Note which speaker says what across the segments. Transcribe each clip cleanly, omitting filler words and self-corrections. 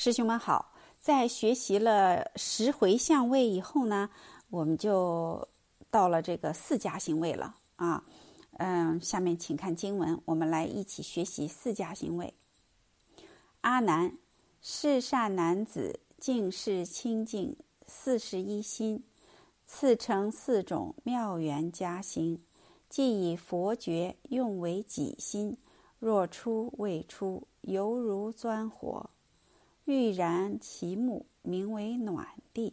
Speaker 1: 师兄们好，在学习了10回相位以后呢，我们就到了这个4加行位了啊。下面请看经文，我们来一起学习4加行位。阿难，是善男子，净是清净41心，次成4种妙缘加行，即以佛觉用为己心，若出未出，犹如钻火，欲燃其目，名为暖地。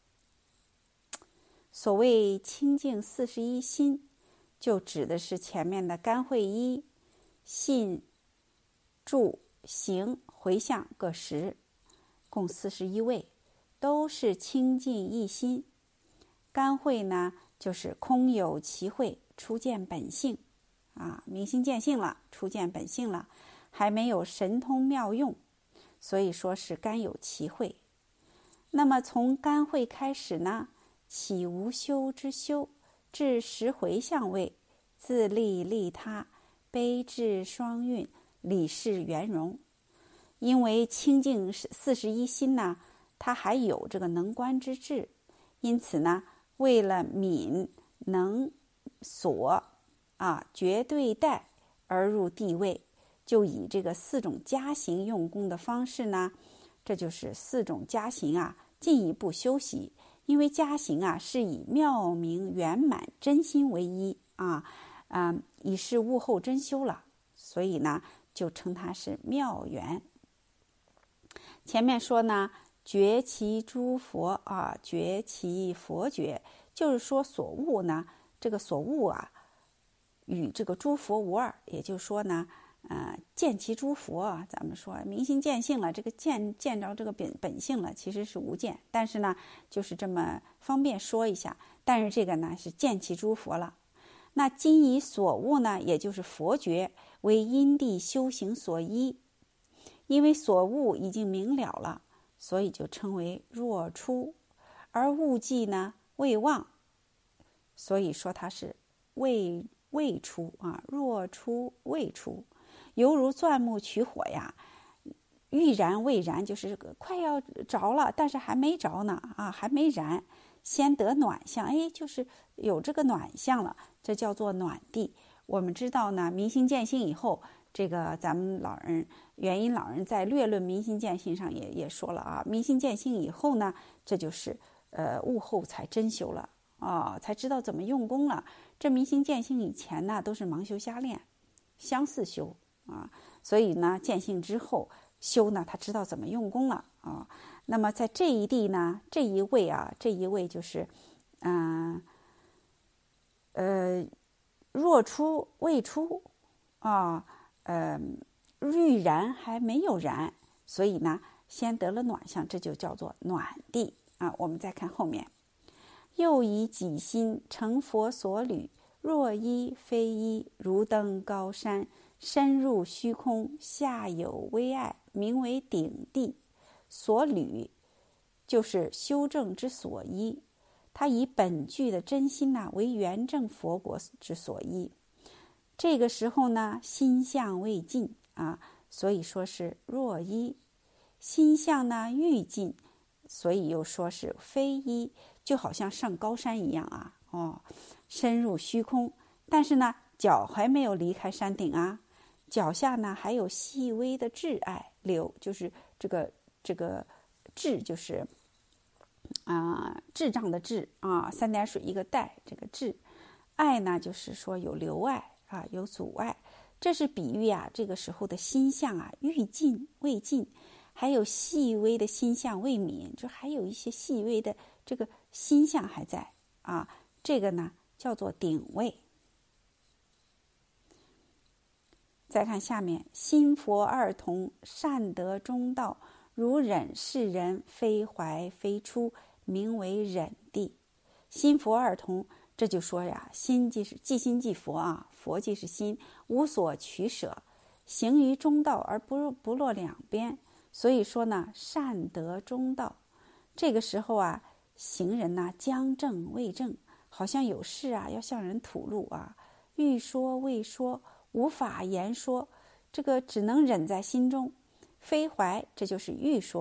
Speaker 1: 所谓清净41心，就指的是前面的甘慧一、信、住、行、回向各10，共41位，都是清净一心。甘慧呢，就是空有其慧，初见本性啊，明心见性了，初见本性了，还没有神通妙用，所以说是甘有其慧。那么从甘慧开始呢，起无修之修，至10回向位，自利利他，悲智双运，理事圆融。因为清净41心呢，它还有这个能观之智，因此呢，为了敏能所绝对待而入地位，就以这个4种加行用功的方式呢，这就是4种加行进一步修习。因为加行是以妙明圆满真心为一已是悟后真修了，所以呢就称它是妙缘。前面说呢，觉其诸佛觉其佛觉，就是说所悟呢，这个所悟与这个诸佛无二，也就是说呢见其诸佛咱们说明心见性了，这个见着这个本性了，其实是无见，但是呢就是这么方便说一下，但是这个呢是见其诸佛了。那今以所悟呢，也就是佛觉为因地修行所依，因为所悟已经明了了，所以就称为若出，而悟寂呢未忘，所以说它是未出若出未出，犹如钻木取火呀，欲燃未燃，就是快要着了，但是还没着呢还没燃，先得暖相，就是有这个暖相了，这叫做暖地。我们知道呢，明心见性以后，这个咱们元音老人在略论明心见性上也说了明心见性以后呢，这就是悟后才真修了才知道怎么用功了。这明心见性以前呢，都是盲修瞎练，相似修所以呢，见性之后修呢，他知道怎么用功了那么在这一地呢，这一位就是若出未出欲燃还没有燃，所以呢先得了暖相，这就叫做暖地我们再看后面，又以己心成佛所履，若一非一，如登高山，深入虚空，下有微爱，名为顶地。所履就是修正之所依，他以本具的真心为圆正佛国之所依。这个时候呢，心相未尽所以说是若一。心相呢欲尽，所以又说是非一，就好像上高山一样深入虚空，但是呢脚还没有离开山顶脚下呢还有细微的挚爱流，就是这个智，就是智障的智3点水一个带，这个智爱呢就是说有留爱有阻碍，这是比喻这个时候的心相欲尽未尽，还有细微的心相未泯，就还有一些细微的这个心相还在这个呢叫做顶位。再看下面，心佛二同，善得中道，如忍是人，非怀非出，名为忍地。心佛二同，这就说心即心即佛佛即是心，无所取舍，行于中道而不落两边，所以说呢善得中道。这个时候行人将正未正，好像有事要向人吐露欲说未说，无法言说，这个只能忍在心中。非怀，这就是欲说，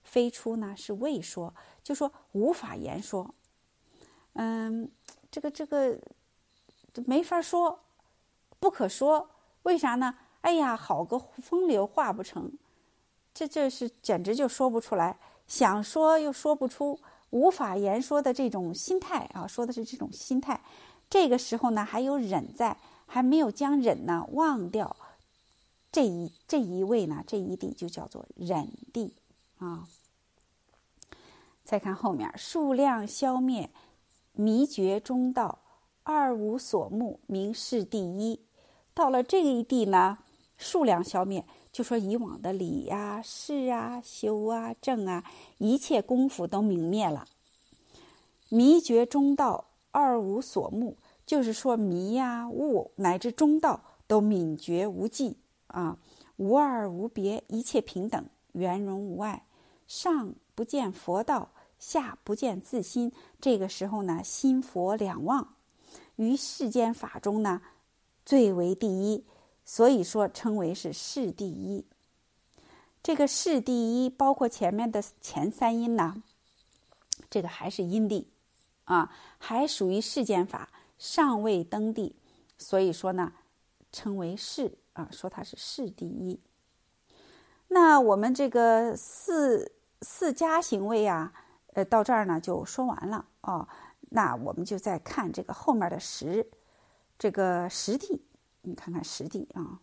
Speaker 1: 非出呢是未说，就说无法言说。这个没法说，不可说。为啥呢？哎呀，好个风流话不成，这是简直就说不出来，想说又说不出，无法言说的这种心态啊，说的是这种心态。这个时候呢，还有忍在，还没有将忍呢忘掉。这一位呢，这一地就叫做忍地啊。再看后面，数量消灭，迷觉中道，二无所慕，名是第一。到了这一地呢，数量消灭，就说以往的理啊、事啊、修啊、正啊，一切功夫都泯灭了。迷觉中道，二无所慕，就是说迷啊、悟乃至中道都泯绝无际啊，无二无别，一切平等，圆融无碍。上不见佛道，下不见自心。这个时候呢，心佛两忘，于世间法中呢，最为第一，所以说称为是世第一。这个世第一包括前面的前三因呢，这个还是因地啊，还属于世间法，尚未登地，所以说呢，称为世啊，说它是世第一。那我们这个四家行位啊，到这儿呢就说完了哦。那我们就再看这个后面的这个实地，你看看实地啊。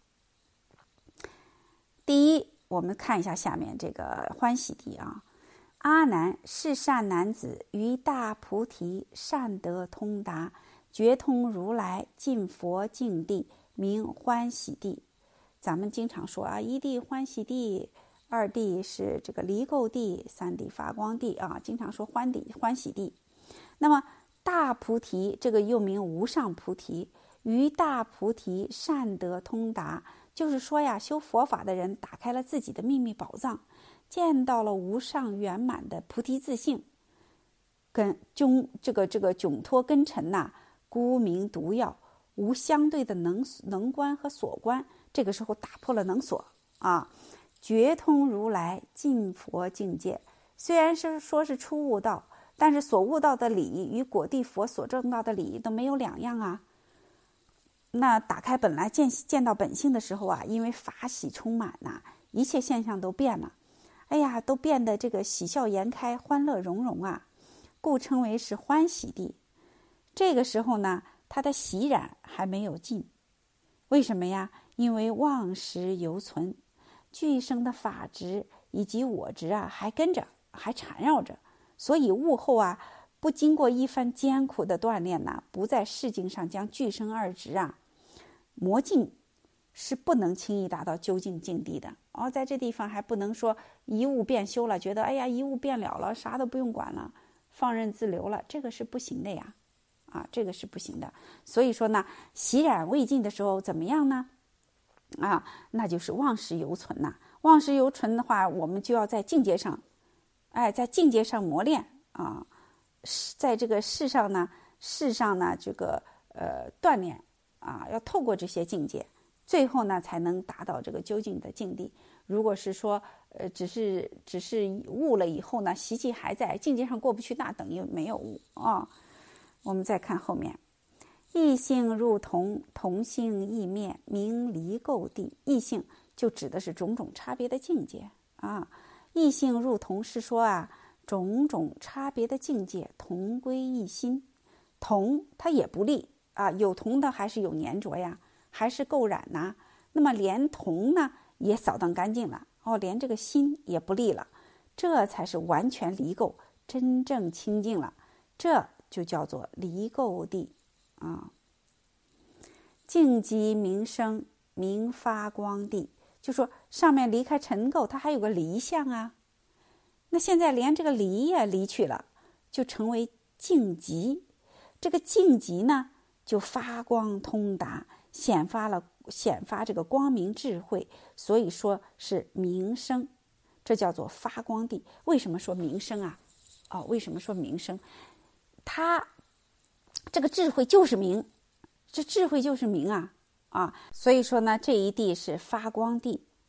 Speaker 1: 第一，我们看一下下面这个欢喜地啊。阿难，是善男子，于大菩提善得通达，觉通如来，尽佛净地，名欢喜地。咱们经常说啊，一地欢喜地，二地是这个离垢地，三地发光地啊，经常说欢喜地。那么大菩提这个又名无上菩提，于大菩提善得通达，就是说呀，修佛法的人打开了自己的秘密宝藏，见到了无上圆满的菩提自性，跟这个窘脱根尘呐，孤明毒药，无相对的能观和所观。这个时候打破了能所啊，觉通如来，尽佛境界。虽然是说是初悟道，但是所悟到的理与果地佛所证到的理都没有两样啊。那打开本来见到本性的时候啊，因为法喜充满呐，一切现象都变了，哎呀，都变得这个喜笑颜开，欢乐融融啊，故称为是欢喜地。这个时候呢，他的喜染还没有尽，为什么呀？因为妄识犹存，俱生的法执以及我执啊，还跟着，还缠绕着，所以悟后啊，不经过一番艰苦的锻炼呐，不在世境上将俱生二执啊磨尽，是不能轻易达到究竟境地的。在这地方还不能说一悟变修了，觉得哎呀一悟变了，啥都不用管了，放任自流了，这个是不行的呀，这个是不行的。所以说呢，喜染未尽的时候怎么样呢？那就是妄识犹存呐。妄识犹存的话，我们就要在境界上，在境界上磨练啊，在这个世上呢，这个锻炼啊，要透过这些境界，最后呢才能达到这个究竟的境地。如果是说只是悟了以后呢，习气还在，境界上过不去，那等于没有悟啊。我们再看后面，异性入同，同性异灭，名离垢地。异性就指的是种种差别的境界啊。异性入同是说啊，种种差别的境界同归一心，同它也不利啊，有同的还是有粘着呀，还是垢染呐。那么连同呢也扫荡干净了连这个心也不利了，这才是完全离垢，真正清净了，这就叫做离垢地啊。净极明生，明发光地，就说上面离开尘垢，它还有个离相啊。那现在连这个离也离去了，就成为净极。这个净极呢，就发光通达，显发这个光明智慧，所以说是明生，这叫做发光地。为什么说明生啊？为什么说明生？它这个智慧就是明，这智慧就是明啊，所以说呢，这一地是发光地。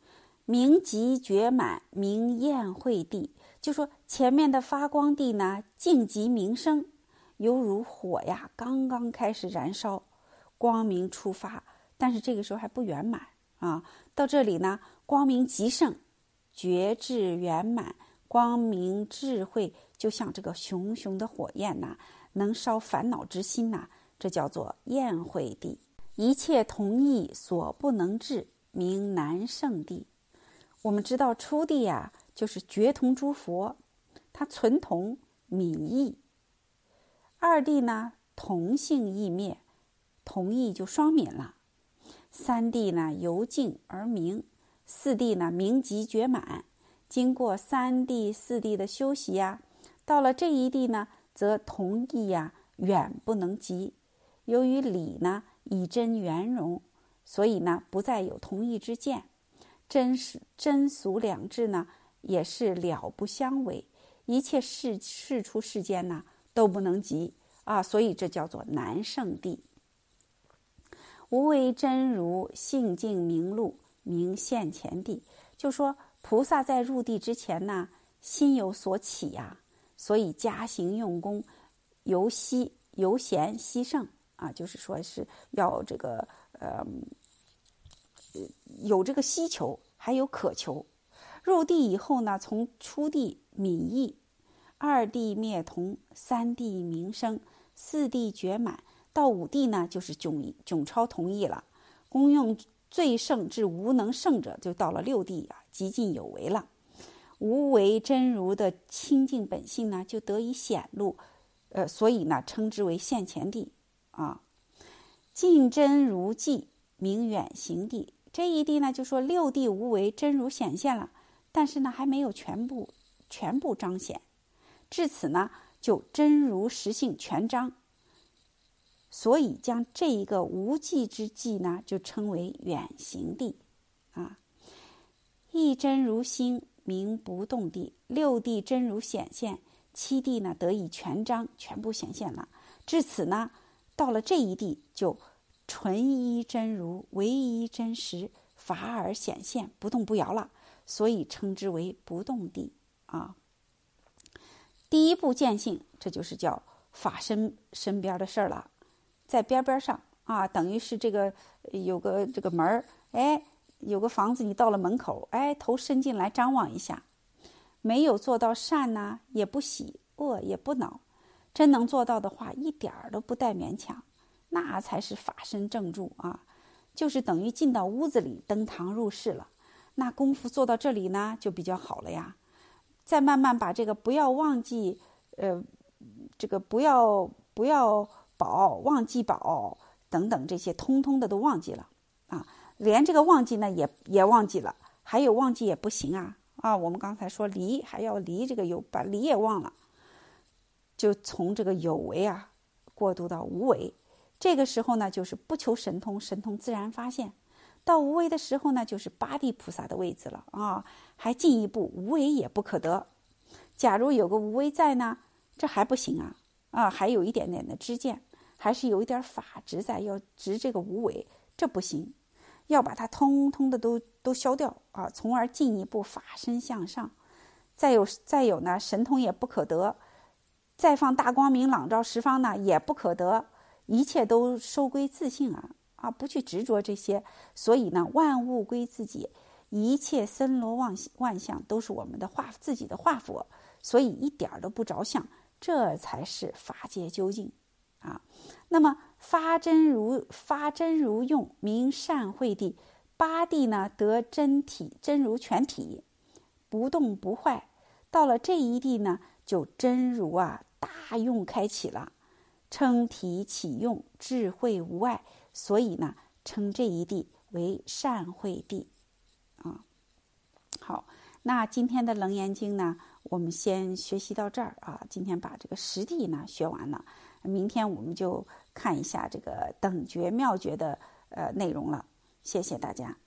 Speaker 1: 明极觉满，明焰慧地。就说前面的发光地呢，静极明生，犹如火呀，刚刚开始燃烧，光明出发，但是这个时候还不圆满啊。到这里呢，光明极盛，觉智圆满，光明智慧就像这个熊熊的火焰呐，能烧烦恼之心呐，这叫做焰慧地。一切同意所不能治，名难胜地。我们知道初地啊，就是觉同诸佛，它存同泯异。二地呢，同性异灭，同异就双泯了。三地呢，由静而明。四地呢，明极觉满。经过三地四地的修习呀，到了这一地呢，则同异呀远不能及。由于理呢以真圆融，所以呢不再有同异之见。真俗两智呢也是了不相违，一切世出世间呢都不能及啊，所以这叫做难胜地。无为真如性净明露，名现前地。就说菩萨在入地之前呢，心有所起呀，所以加行用功，由贤习圣啊，就是说是要这个有这个希求，还有渴求。入地以后呢，从初地泯异，二地灭同，三地明生，四地觉满，到五地呢就是迥超同异了。功用最胜至无能胜者，就到了六地啊，极尽有为了。无为真如的清净本性呢，就得以显露，所以呢称之为现前地啊。尽真如寂，名远行地。这一地呢，就说六地无为真如显现了，但是呢还没有全部彰显。至此呢，就真如实性全彰，所以将这一个无际之际呢，就称为远行地啊。一真如心，名不动地。六地真如显现，七地呢得以全彰，全部显现了。至此呢，到了这一地，就纯一真如，唯一真实，法而显现，不动不摇了，所以称之为不动地啊。第一步见性，这就是叫法身边的事儿了，在边上啊，等于是这个有个这个门儿，哎，有个房子，你到了门口，哎，头伸进来张望一下，没有做到善呢，也不喜，恶也不恼，真能做到的话，一点儿都不带勉强，那才是法身正住啊，就是等于进到屋子里，登堂入室了。那功夫做到这里呢，就比较好了呀。再慢慢把这个不要忘记，这个不要宝，忘记宝等等这些，通通的都忘记了啊。连这个忘记呢也忘记了，还有忘记也不行啊。我们刚才说离，还要离这个有，把离也忘了，就从这个有为啊过渡到无为。这个时候呢，就是不求神通，神通自然发现。到无为的时候呢，就是八地菩萨的位置了啊，还进一步，无为也不可得。假如有个无为在呢，这还不行啊，还有一点点的知见，还是有一点法执在，要执这个无为，这不行，要把它通通的都消掉啊，从而进一步法身向上。再有呢，神通也不可得，再放大光明朗照十方呢，也不可得，一切都收归自性啊，不去执着这些。所以呢，万物归自己，一切森罗万象都是我们的自己的化佛，所以一点都不着相，这才是法界究竟啊。那么发真如用，名善慧地。八地呢得真如全体，不动不坏。到了这一地呢，就真如大用开启了，称体启用，智慧无碍，所以呢称这一地为善慧地啊。好，那今天的楞严经呢，我们先学习到这儿啊。今天把这个10地呢学完了，明天我们就看一下这个等觉妙觉的内容了。谢谢大家。